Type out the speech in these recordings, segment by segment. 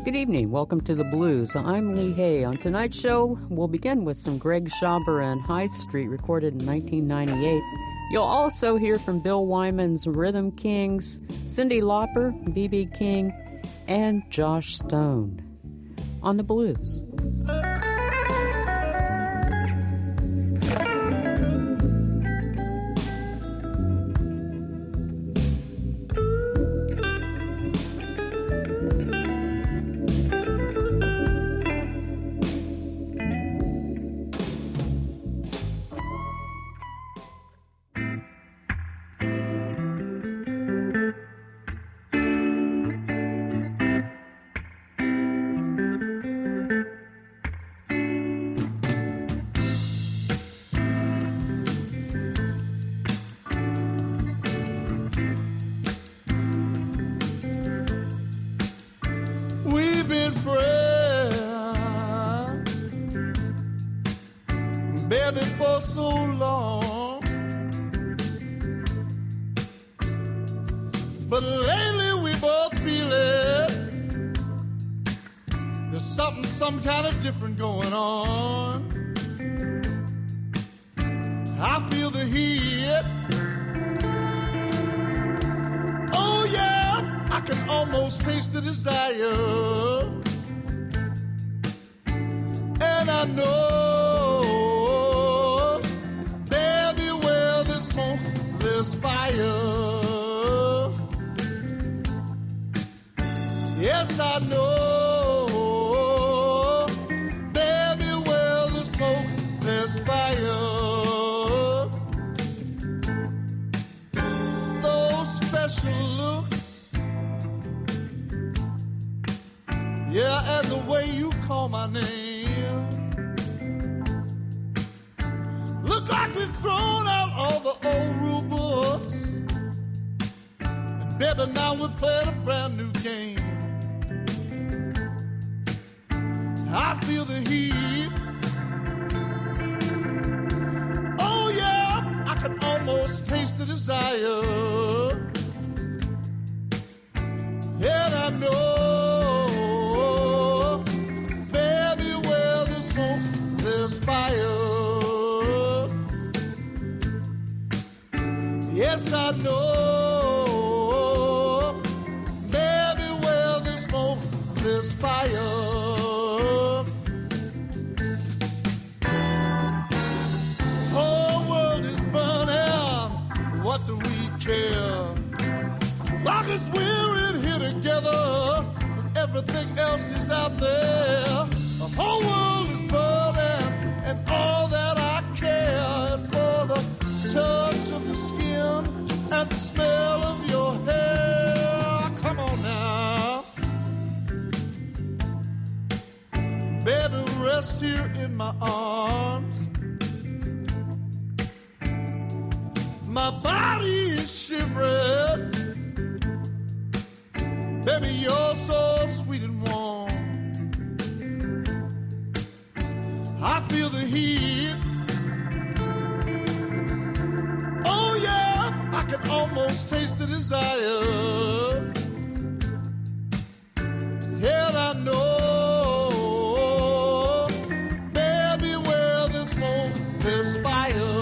Good evening. Welcome to The Blues. I'm Lee Hay. On tonight's show, we'll begin with some Greg Schaber and High Street, recorded in 1998. You'll also hear from Bill Wyman's Rhythm Kings, Cyndi Lauper, B.B. King, and Josh Stone on The Blues. For so long, but lately we both feel it. There's something, some kind of different going on. I feel the heat. Oh yeah, I can almost taste the desire, and I know. This fire, yes I know, baby, where the smoke, there's fire. Those special looks, yeah, and the way you call my name, look like we've thrown out all the old rule books, and baby, now we're playing a brand new game. I feel the heat. Oh yeah, I can almost taste the desire, and I know, baby, where there's smoke, there's fire. Yes, I know, baby, where there's smoke, there's fire. Whole world is burning, what do we care? Long as we're in here together, and everything else is out there. The whole world is burning, and all that I care is for the touch of your skin and the smell of your hair. Come on now, baby, rest here in my arms. My body is shivering, baby, you're so sweet and warm. I feel the heat. I can almost taste the desire, and I know, baby, where there's smoke, there's fire.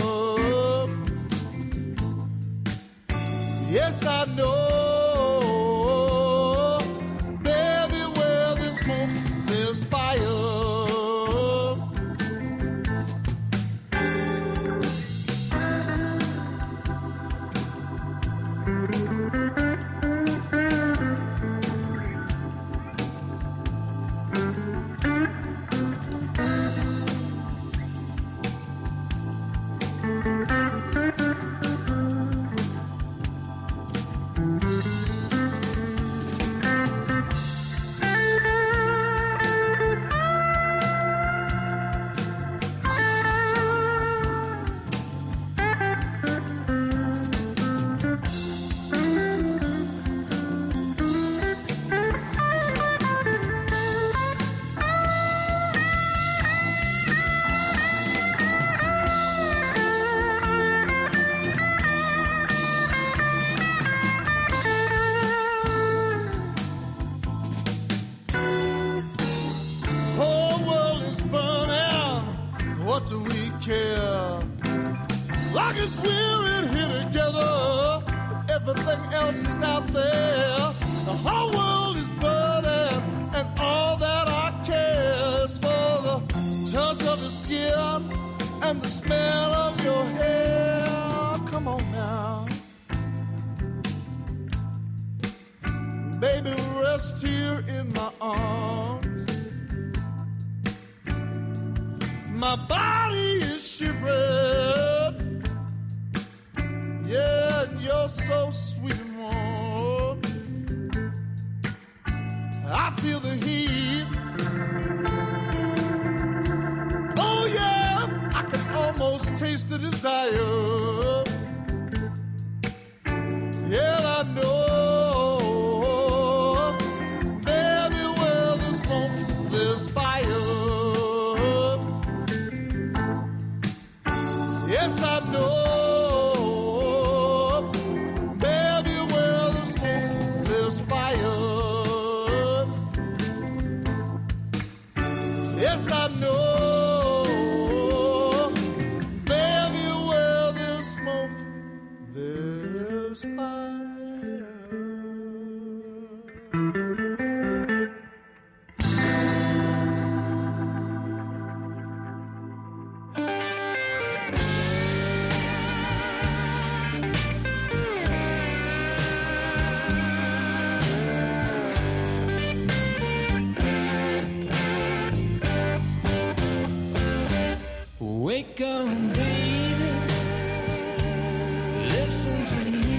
Yes, I know, baby, where there's smoke, there's fire. Long as we're in here together, everything else is out there. The whole world is burning, and all that I care is for the touch of the skin and the smell of your hair. Come on now, baby, rest here in my arms. My body is shivering, yeah, and you're so sweet and warm. I feel the heat. Oh yeah, I can almost taste the desire. Yeah, I know, baby, where there's smoke, there's fire. Yes, I know. Yes, I know, baby, where there's smoke, there's fire. Wake up, baby, listen to me.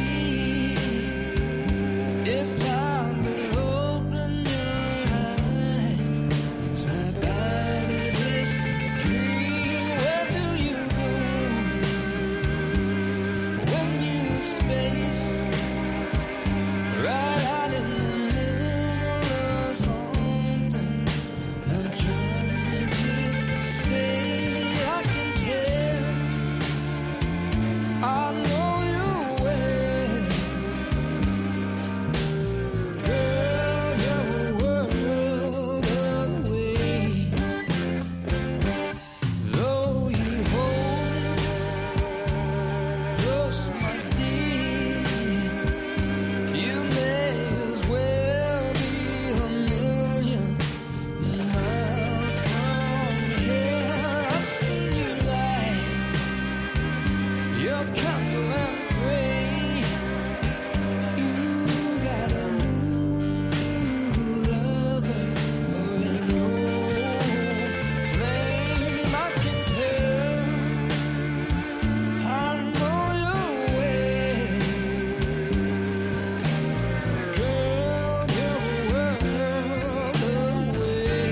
It's time to open your eyes. Snap out of this dream. Where do you go when you space right out in the middle of something? I'm trying to say. I know you well, girl, you're a world away. Though you hold close, my dear, you may as well be a million miles from here. I've seen you lie. Your candle and pray. You got a new lover or an old flame. I can tell. I know your way. Girl, you're a world away.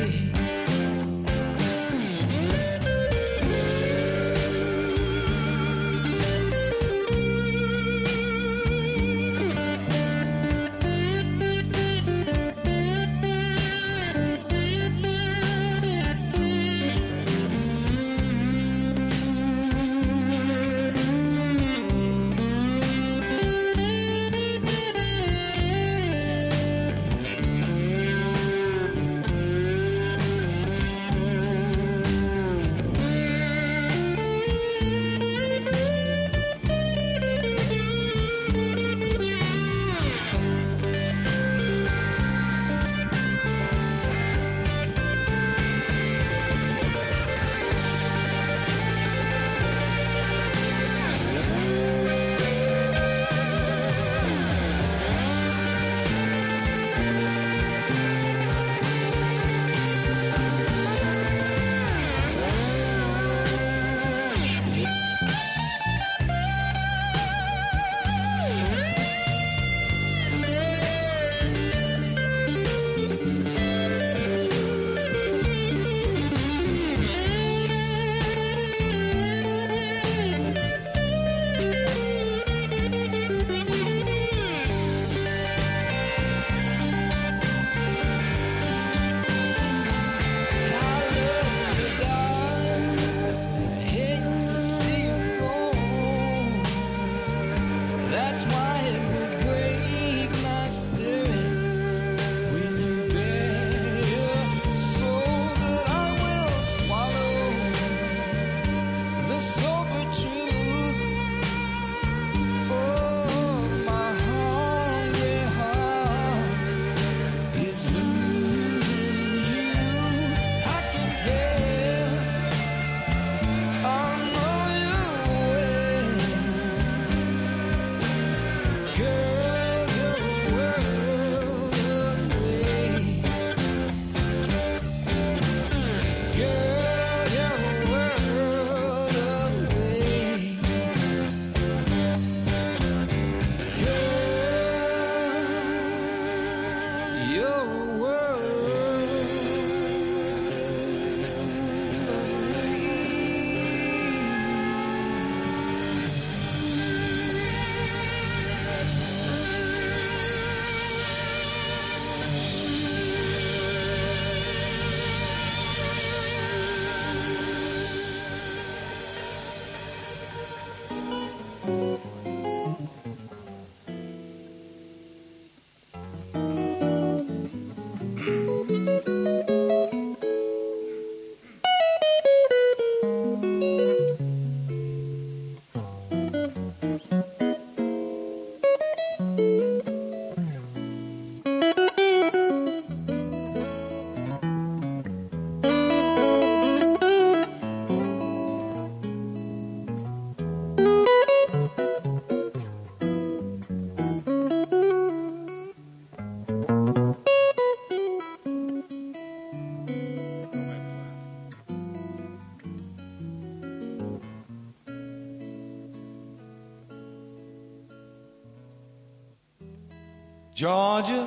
Georgia,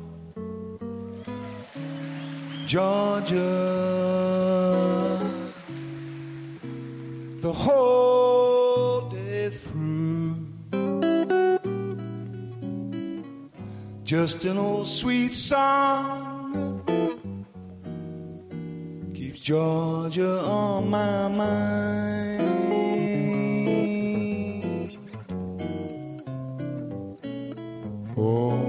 Georgia, the whole day through, just an old sweet song keeps Georgia on my mind. Oh,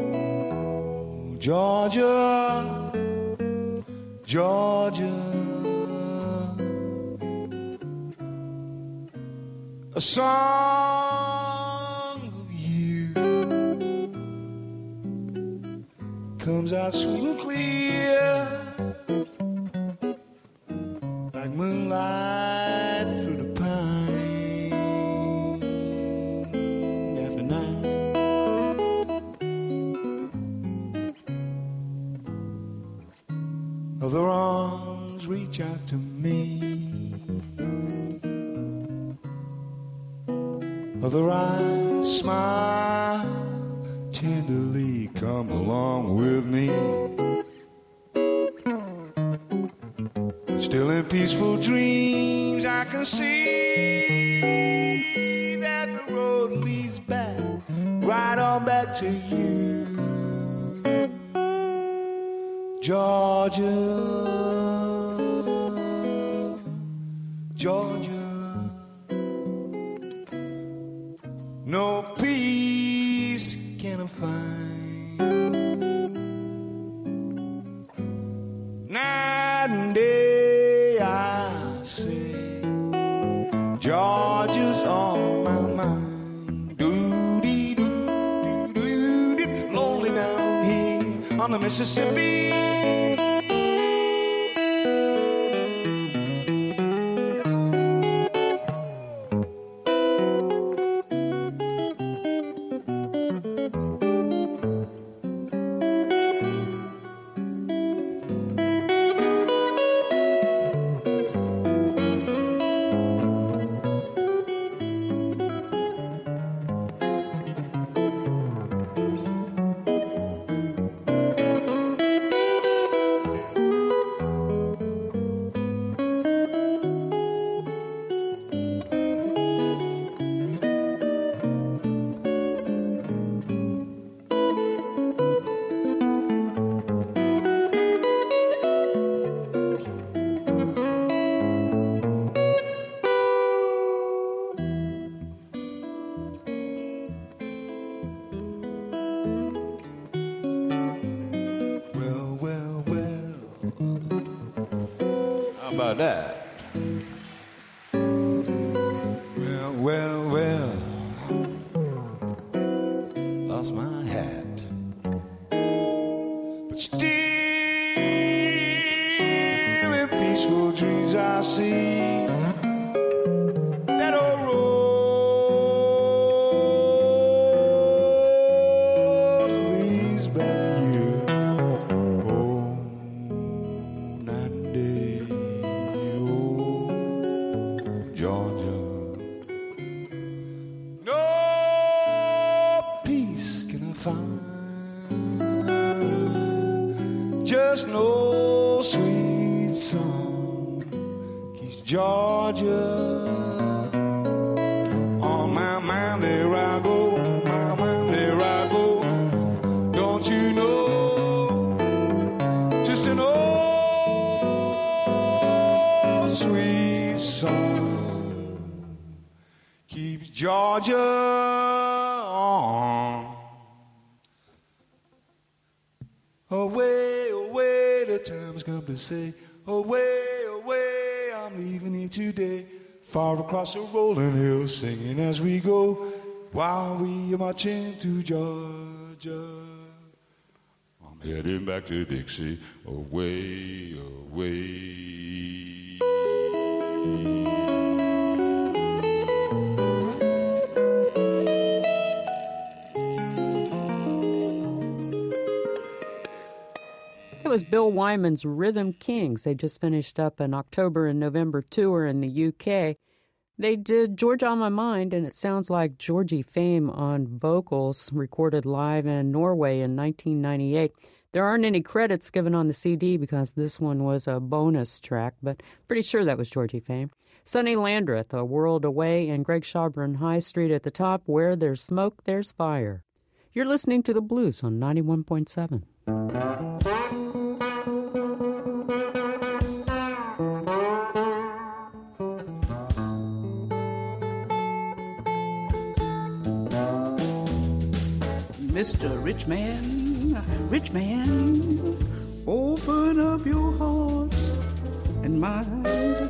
Georgia, Georgia, a song of you comes out sweet and clear, like moonlight through the pine after night. Other arms reach out to me, other eyes smile tenderly, come along with me. But still in peaceful dreams I can see that the road leads back, right on back to you. Georgia, Georgia, no peace can I find. Night and day I say, Georgia's on my mind. Doo-dee-doo, lonely down here on the Mississippi. That. Well, lost my hat, but still in peaceful dreams I see that old road leads back to you. Oh, night and day, Georgia, no peace can I find, just no sweet song keeps Georgia on my mind. There I go, my mind, there I go. Don't you know, just an old sweet song keeps Georgia on. Away, away, the time's come to say, away, away, I'm leaving here today, far across the rolling hills, singing as we go, while we are marching to Georgia. I'm heading back to Dixie, away, away. That was Bill Wyman's Rhythm Kings. They just finished up an October and November tour in the UK. They did Georgia on My Mind, and it sounds like Georgie Fame on vocals, recorded live in Norway in 1998. There aren't any credits given on the CD because this one was a bonus track, but pretty sure that was Georgie Fame. Sonny Landreth, A World Away, and Greg Schaber and High Street at the top. Where there's smoke, there's fire. You're listening to The Blues on 91.7. Mr. Rich man, open up your heart and mind.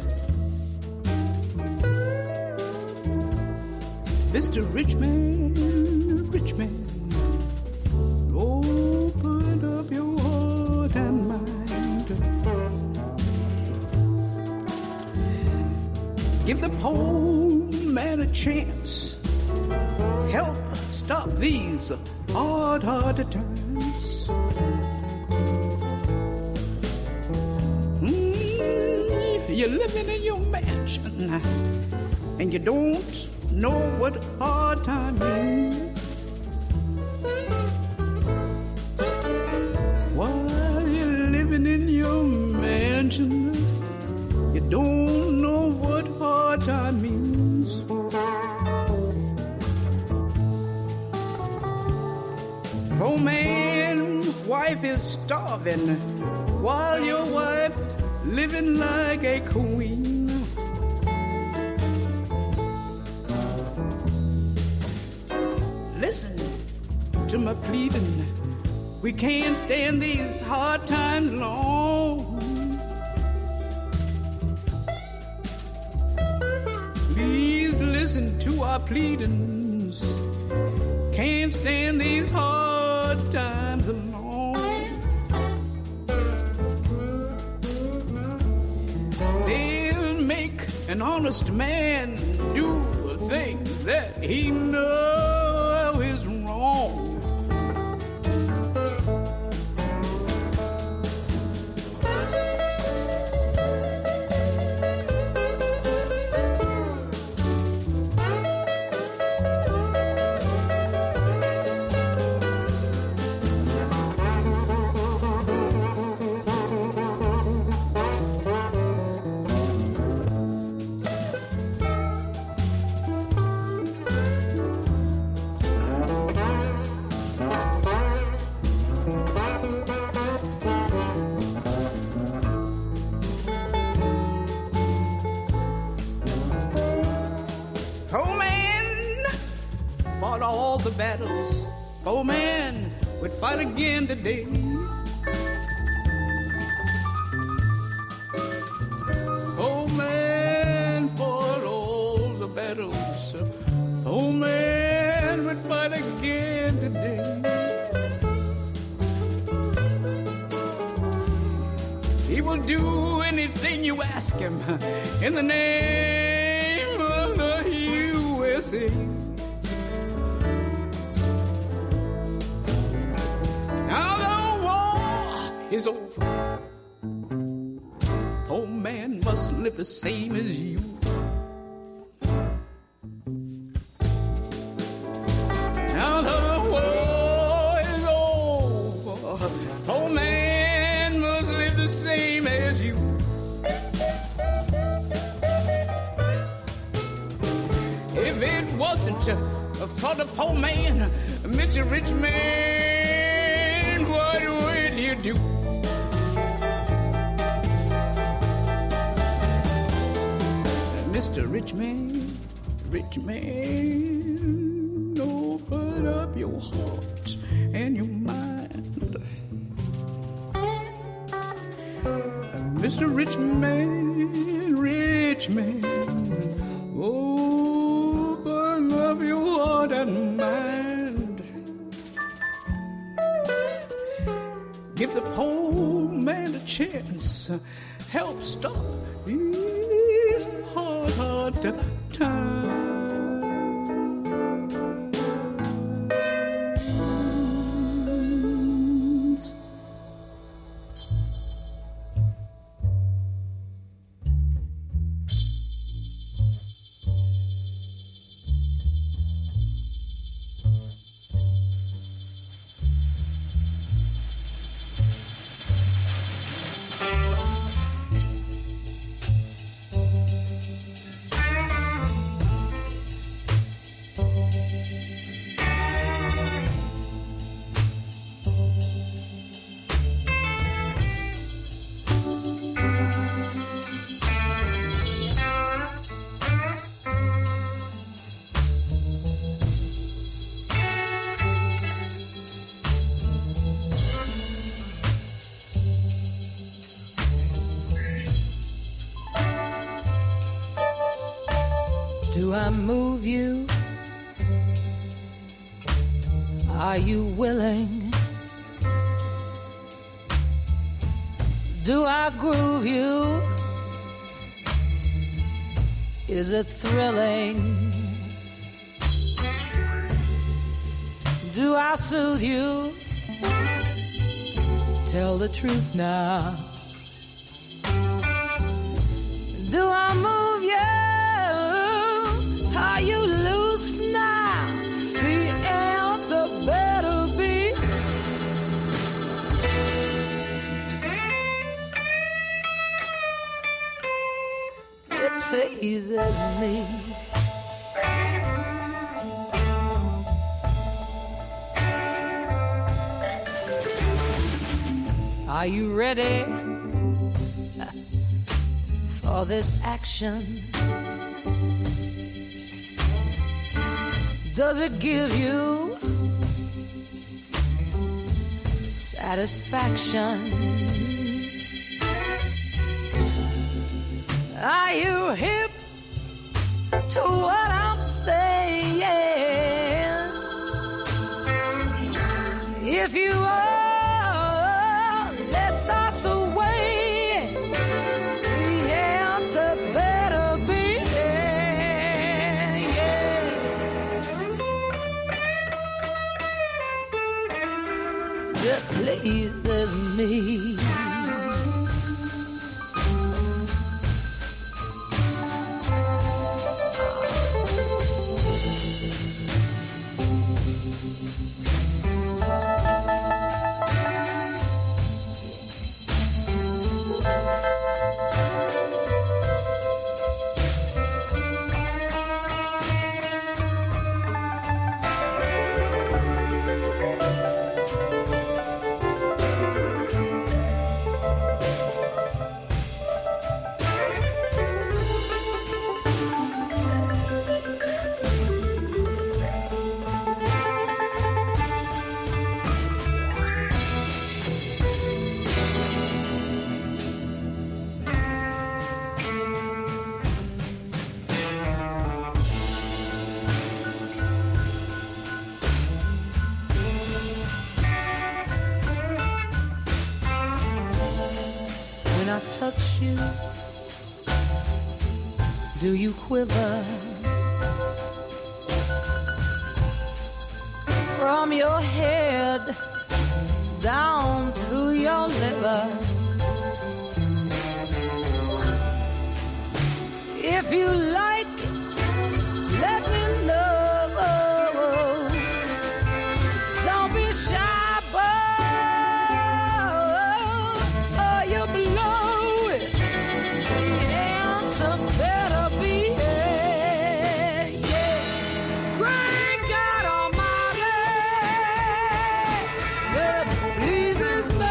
Mr. Rich man, open up your heart and mind. Give the poor man a chance. Help stop these hard times. You're living in your mansion and you don't know what hard time means. While you're living in your mansion, you don't know what hard time means. Oh man, wife is starving while your wife living like a queen. Listen to my pleading. We can't stand these hard times long. Please listen to our pleadings. Can't stand these hard times alone. They'll make an honest man do a thing that he knows is wrong. All the battles, oh man, would fight again today. Oh man, fought all the battles, oh man, would fight again today. He will do anything you ask him in the name of the USA. Is over. Oh man must live the same as you. Now the war is over. Oh man must live the same as you. If it wasn't for the poor man, Mr. Rich Man, what would you do? Mr. Rich Man, open up your heart and your mind. Mr. Rich Man, open up your heart and mind. Give the poor man a chance, help stop these hard times. Do I move you? Are you willing? Do I groove you? Is it thrilling? Do I soothe you? Tell the truth now. Do I move you? Are you loose now? The answer better be. It pleases me. Are you ready for this action? Does it give you satisfaction? Are you hip to what I'm saying? If you are, let's start swaying. The answer better be yeah. That pleases me. Touch you, do you quiver from your head down to your liver? If you like it, let me know. Don't be shy, boy, or you blow. Better be yeah. Great God Almighty, that pleases me.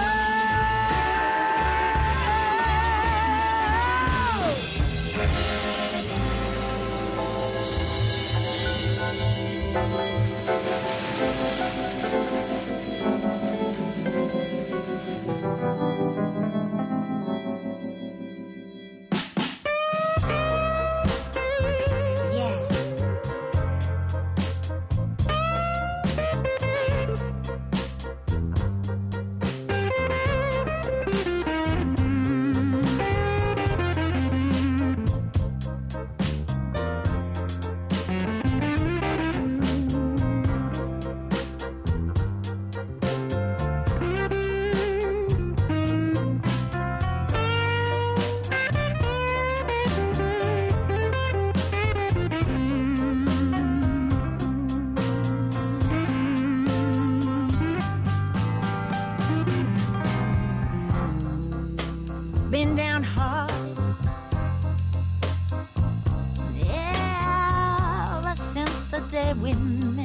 met.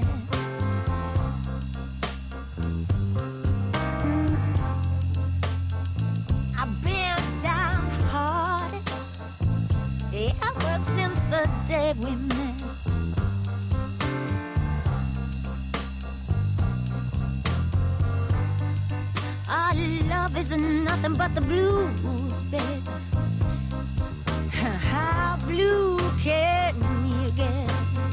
I've been downhearted ever since the day we met. Our love is nothing but the blues, baby. How blue can you get?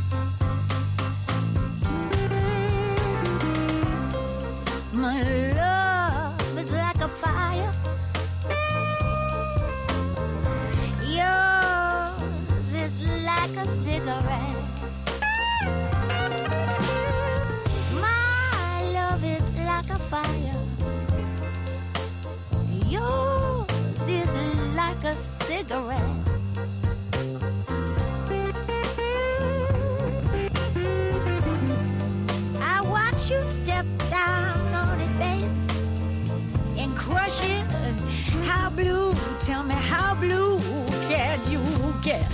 My love is like a fire. Yours is like a cigarette. My love is like a fire. Yours is like a cigarette. I watch you step down on it, babe, and crush it. How blue, tell me, how blue can you get?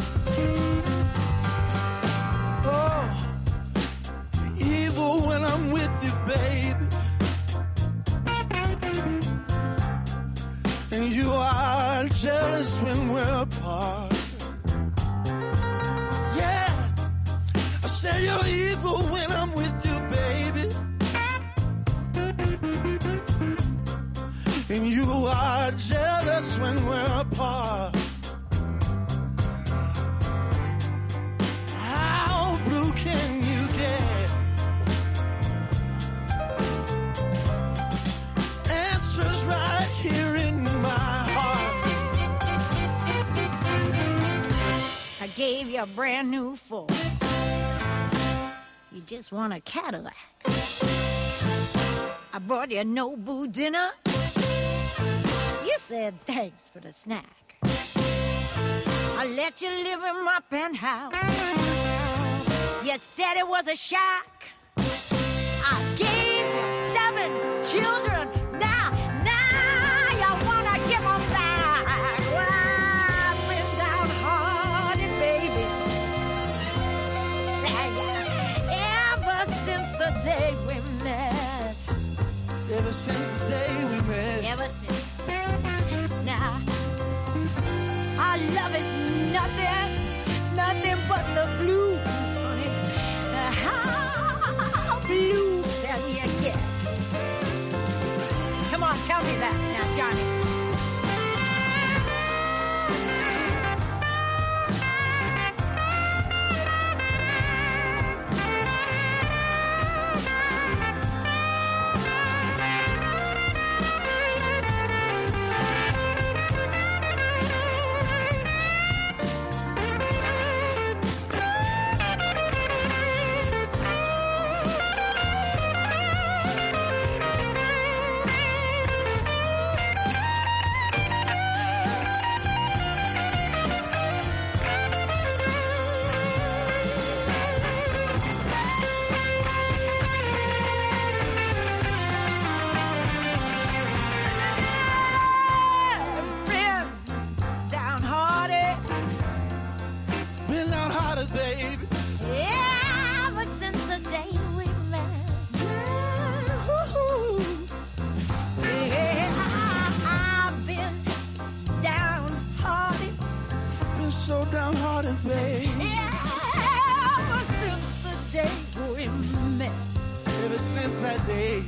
Oh, evil when I'm with you, baby. And you are jealous when we're apart. Yeah, I say you're evil when I'm with you, baby. And you are jealous when we're apart. How blue can you get? Answers right here in my heart. I gave you a brand new Ford. You just want a Cadillac. I brought you a Nobu dinner. You said thanks for the snack. I let you live in my penthouse. You said it was a shack. I gave you 7 children. Now you wanna give them back. Well, I've been downhearted, baby. Ever since the day we met. Ever since the day we met. Ever since. Now, our love is nothing but the blues, honey. How blue can you get? Come on, tell me that now, Johnny. Baby. Ever since the day we met. I've been downhearted. Been so downhearted, baby. Ever since the day we met. Ever since that day.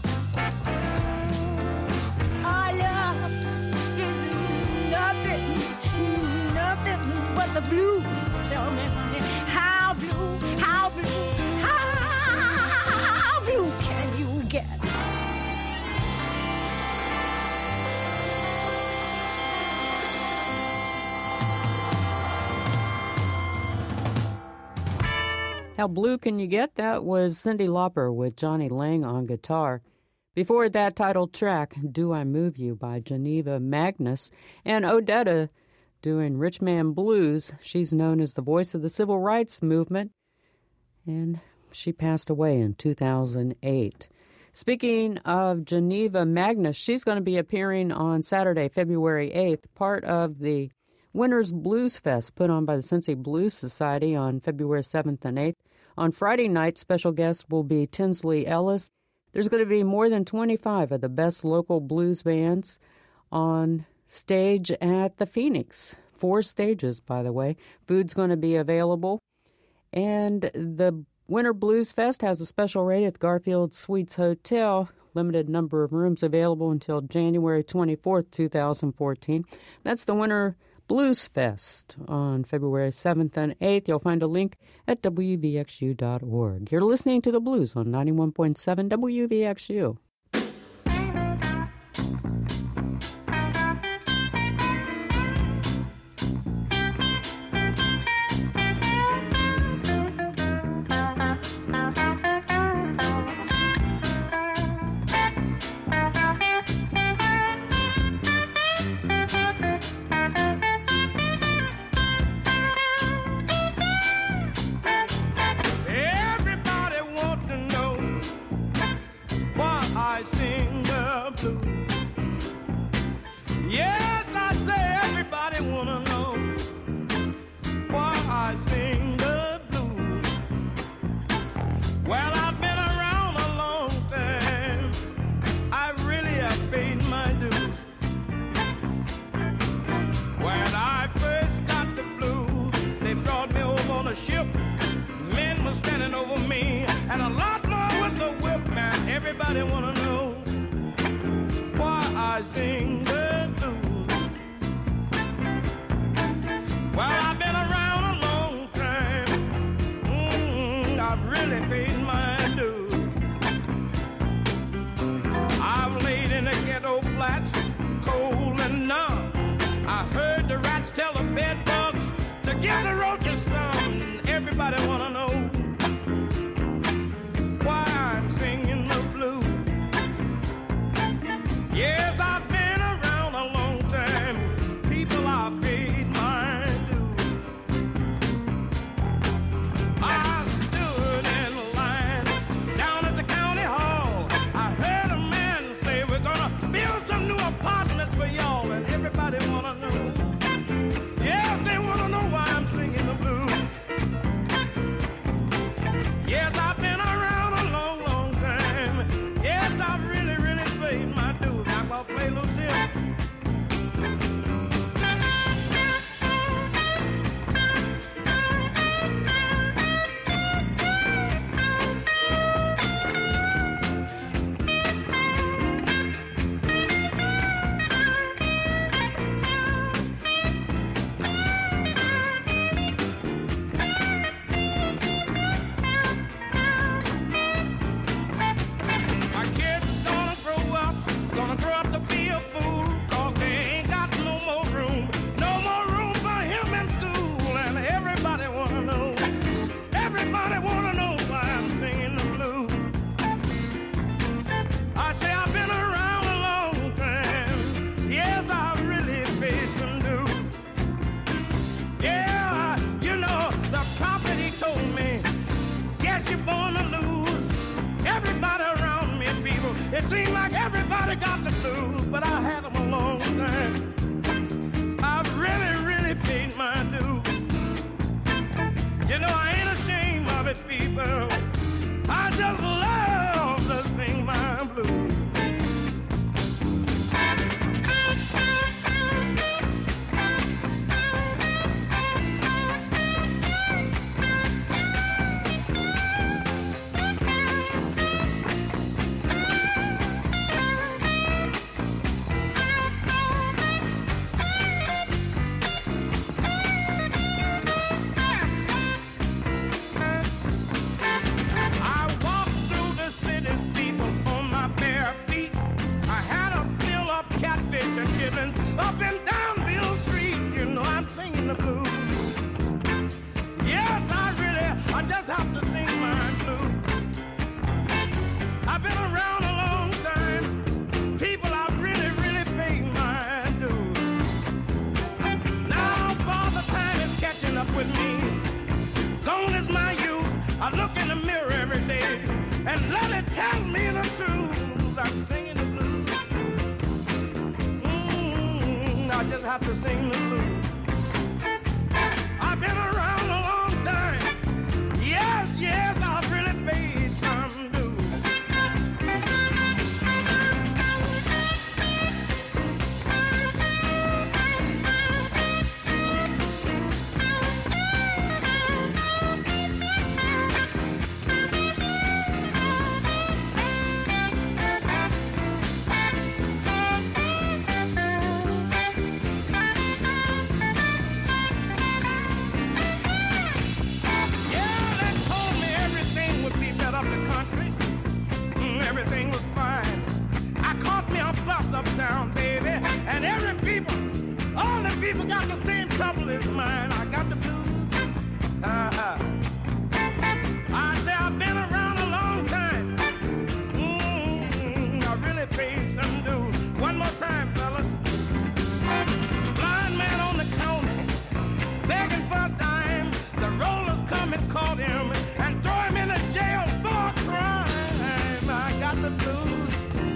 Our love is nothing but the blues. Tell me, honey, how blue can you get? How Blue Can You Get? That was Cyndi Lauper with Johnny Lang on guitar. Before that title track, Do I Move You by Geneva Magnus, and Odetta doing Rich Man Blues. She's known as the voice of the civil rights movement, and she passed away in 2008. Speaking of Geneva Magnus, she's going to be appearing on Saturday, February 8th, part of the Winners Blues Fest put on by the Cincy Blues Society on February 7th and 8th On Friday night, special guest will be Tinsley Ellis. There's going to be more than 25 of the best local blues bands on stage at the Phoenix. 4 stages, by the way. Food's going to be available. And the Winter Blues Fest has a special rate at the Garfield Suites Hotel. Limited number of rooms available until January 24th, 2014. That's the Winter Blues Fest on February 7th and 8th. You'll find a link at WVXU.org. You're listening to The Blues on 91.7 WVXU. Have to sing the blues. I've been around a long time. Yes, yes, country, everything was fine. I caught me a bus uptown, baby, and all the people got the same trouble as mine. I got the blues. I say I've been around a long time. I really paid some dues. One more time, fellas. Blind man on the counter, begging for a dime. The rollers come and caught him and throw him in the jail for a crime. I got the blues.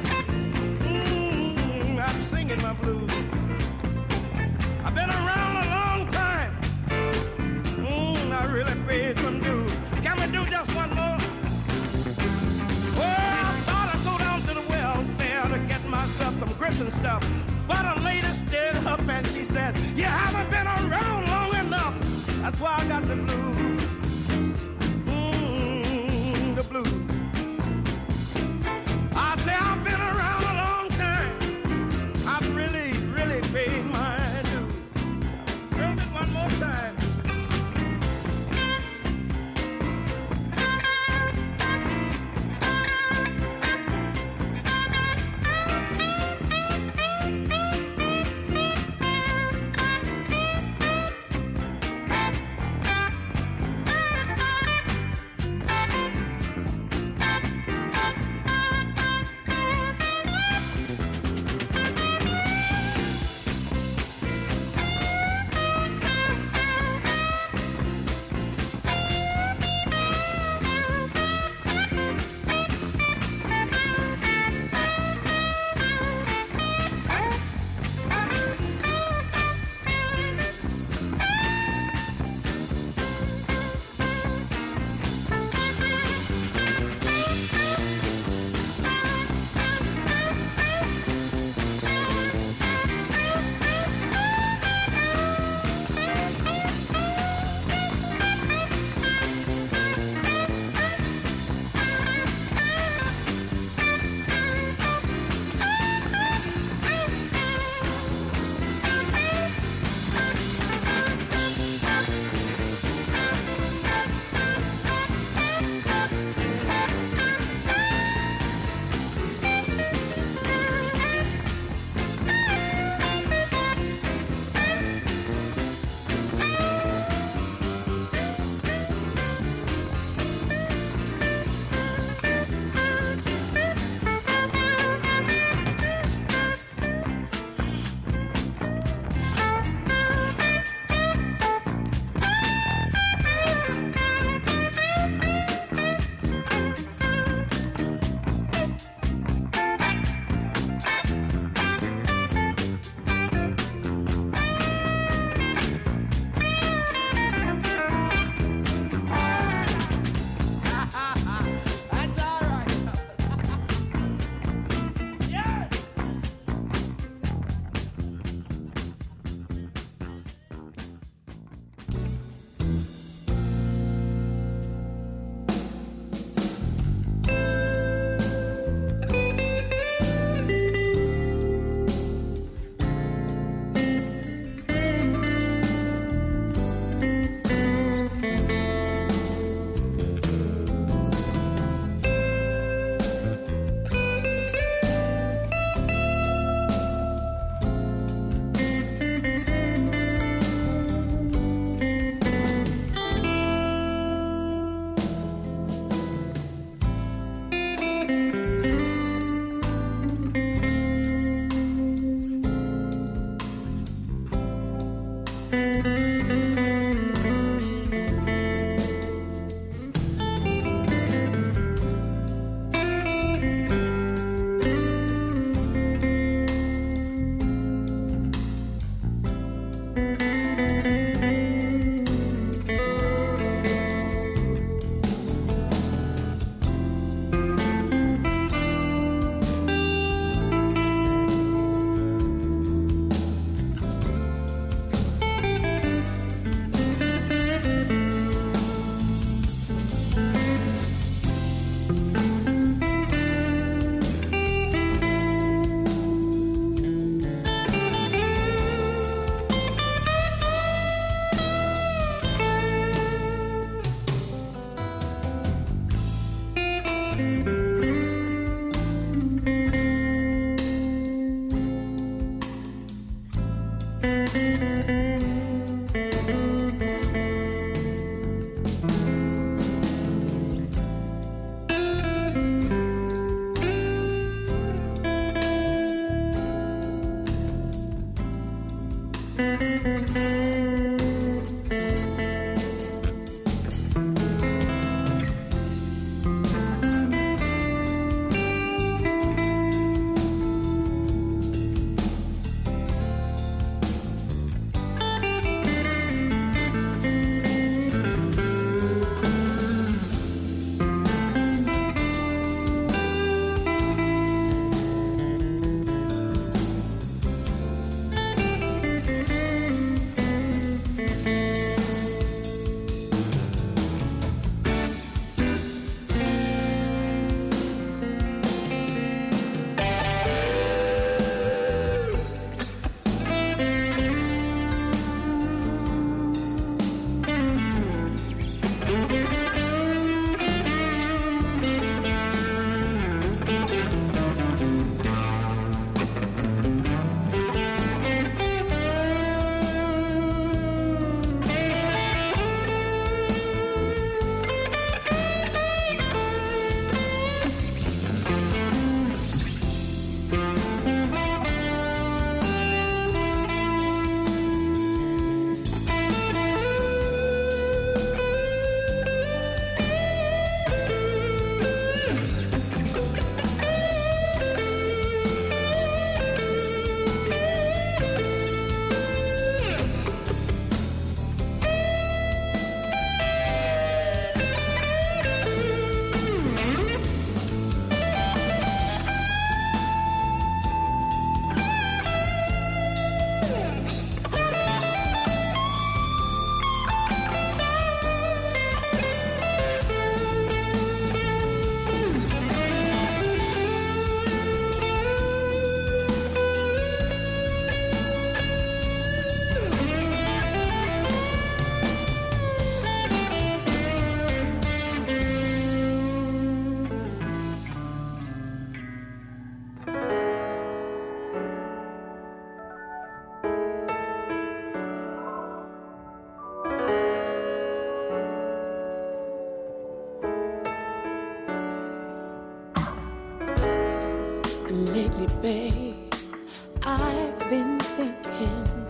I'm singing my blues. I've been around a long time. I really paid some dues. Can we do just one more? Well, I thought I'd go down to the welfare to get myself some grits and stuff. But a lady stood up and she said, you haven't been around long enough. That's why I got the blues. The blues. I say I've been around a long time. I've really, really paid my dues. Build it one more time. Lately, babe, I've been thinking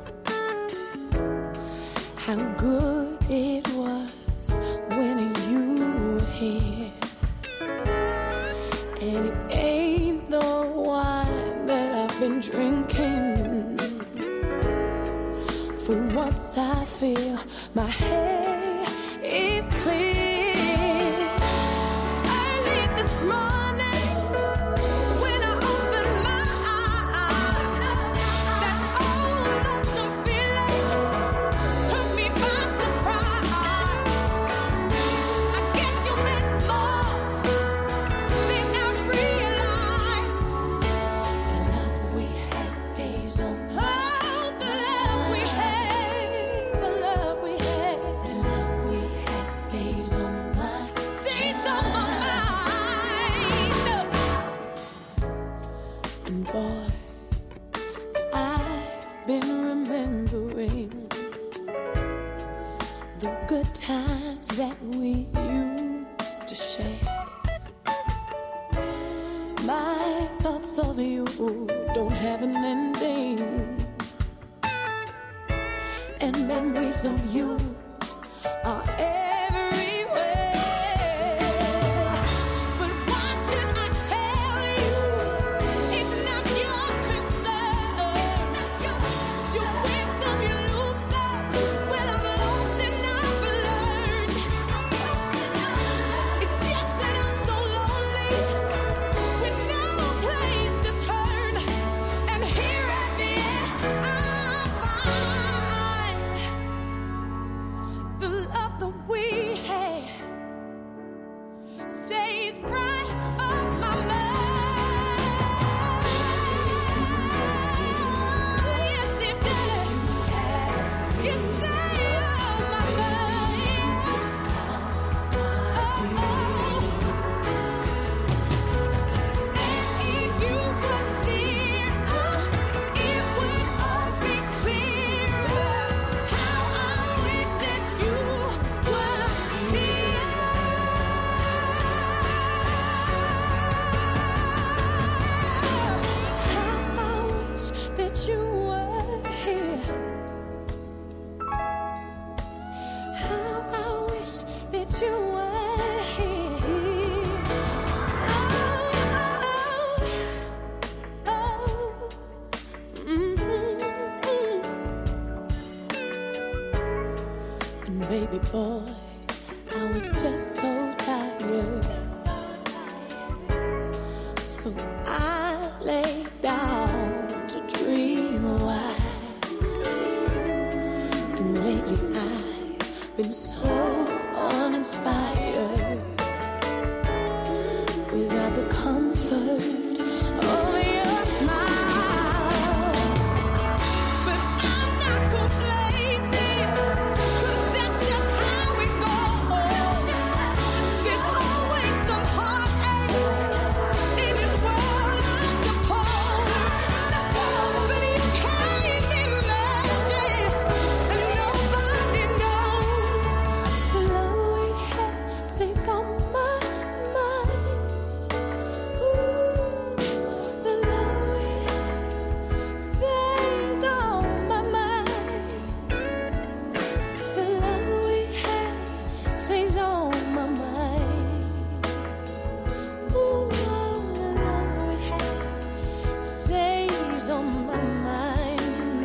how good it was when you were here. And it ain't the wine that I've been drinking. For once I feel my head is clear. Early this morning, times that we used to share. My thoughts of you don't have an ending, and memories of you are everywhere. But why should I tell you? It's not your concern. You win some, you lose some. Well, I'm lost and I've learned. It's just that I'm so lonely with no place to turn. And here at the end, I find So I lay down to dream a while. And lately I've been so uninspired without the comfort of your smile. But I'm not complaining, 'cause that's just how it goes. There's always some heartache in this world, I suppose. But you can't imagine, and nobody knows the love we had stays on my mind. Ooh, the love we had stays on my mind. The love we had stays on my mind. Ooh, the love we had stays on my mind.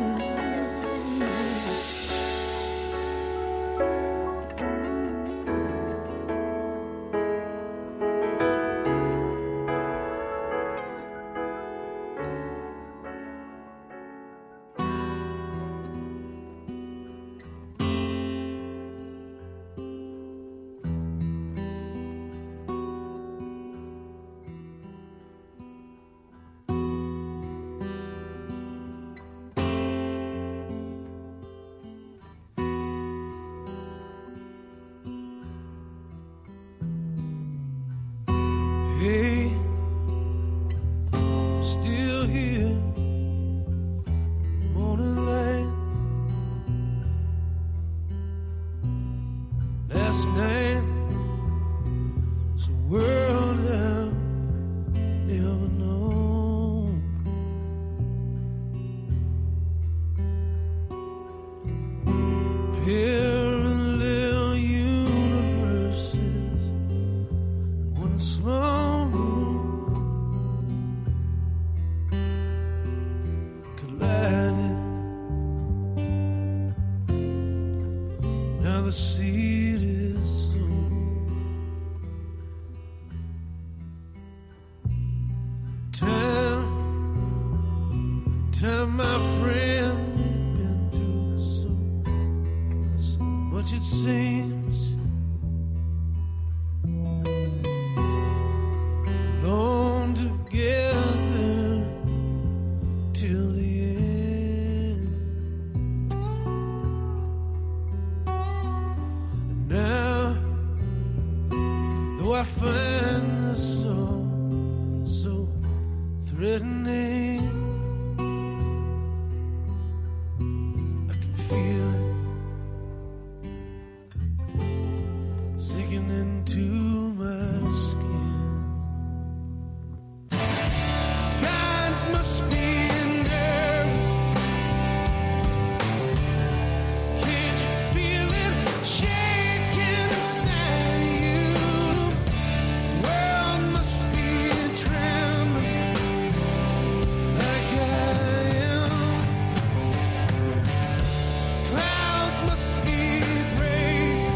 Hey, still here, morning light. Last night was a world I've never known. Parallel universes, one small room collided. Now the seed is sown. Time, my friend, we've been through so much it seems. Alone together till the end. And now, though I find this so threatening, I can feel it sinking into my skin. Gods must be in there. Can't you feel it shaking inside you? World must be trembling like I am. Clouds must be brave.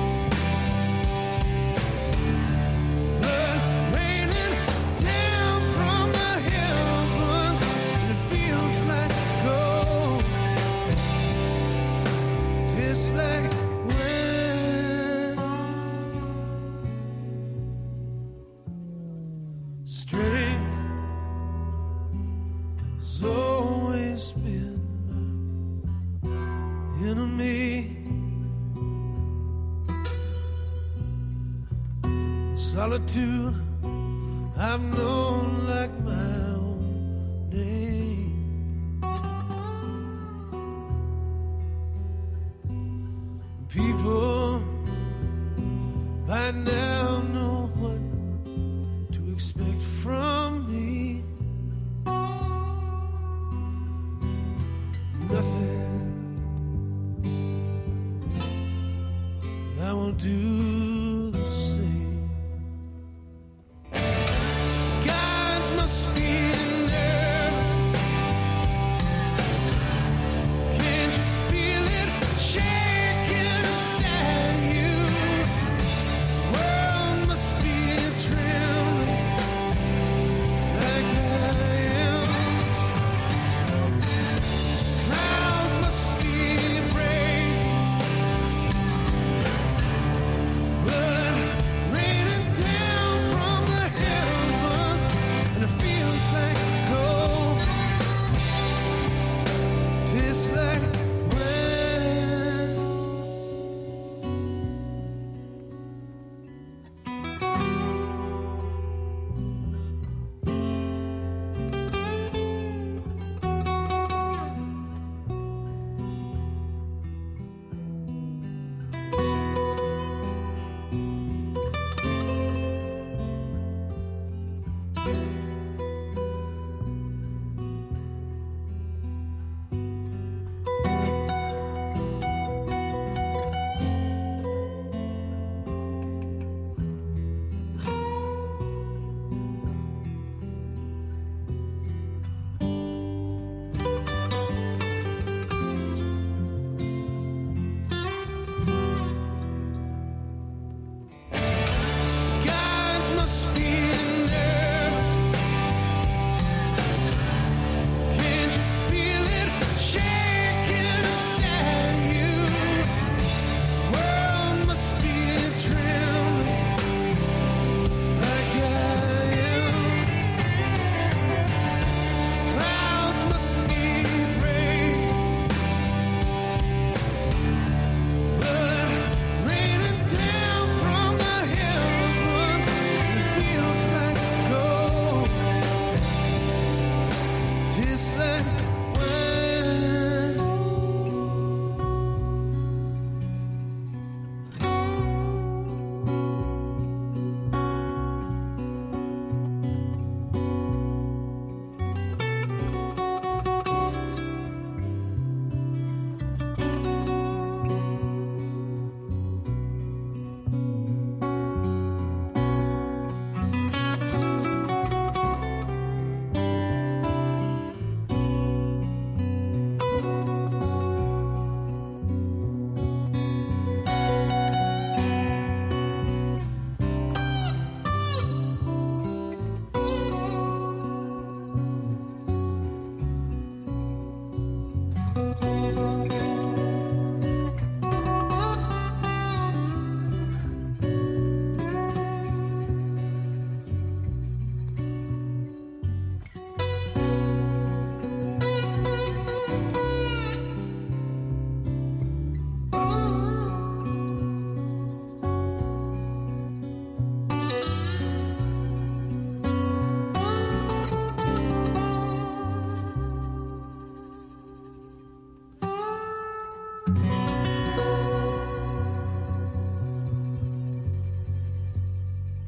Blood raining down from the heavens, and it feels like gold. Tastes like wine. Strength has always been my enemy. Solitude I've known like my own name. People by now know what to expect from me. Nothing I will do the same. Gods must be in there. Can't you feel it shaking inside you? World must be trembling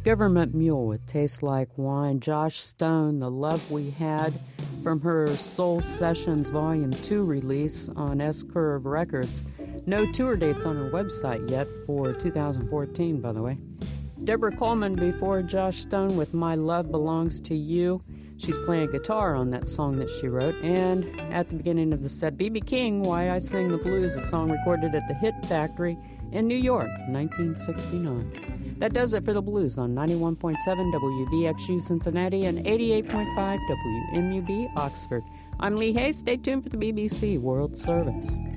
Government Mule with Tastes Like Wine. Josh Stone, The Love We Had, from her Soul Sessions Volume 2 release on S-Curve Records. No tour dates on her website yet for 2014, by the way. Deborah Coleman before Josh Stone with My Love Belongs to You. She's playing guitar on that song that she wrote. And at the beginning of the set, B.B. King, Why I Sing the Blues, a song recorded at the Hit Factory in New York, 1969. That does it for the blues on 91.7 WVXU Cincinnati and 88.5 WMUB Oxford. I'm Lee Hay. Stay tuned for the BBC World Service.